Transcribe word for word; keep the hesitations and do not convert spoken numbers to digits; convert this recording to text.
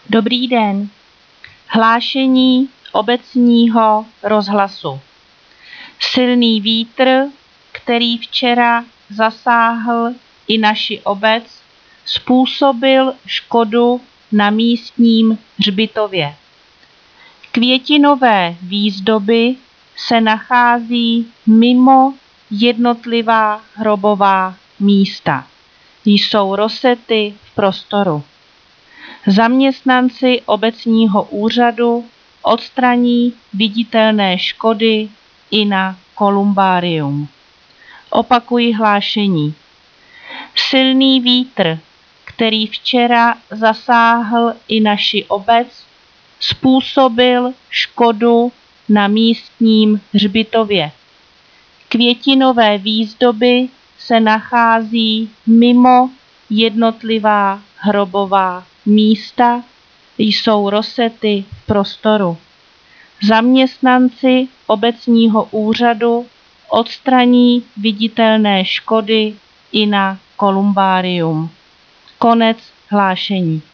Dobrý den. Hlášení obecního rozhlasu. Silný vítr, který včera zasáhl i naši obec, způsobil škodu na místním hřbitově. Květinové výzdoby se nachází mimo jednotlivá hrobová místa. Jsou rosety v prostoru. Zaměstnanci obecního úřadu odstraní viditelné škody i na kolumbárium. Opakuji hlášení. Silný vítr, který včera zasáhl i naši obec, způsobil škodu na místním hřbitově. Květinové výzdoby se nachází mimo jednotlivá hrobová místa, jsou rosety v prostoru. Zaměstnanci obecního úřadu odstraní viditelné škody i na kolumbárium. Konec hlášení.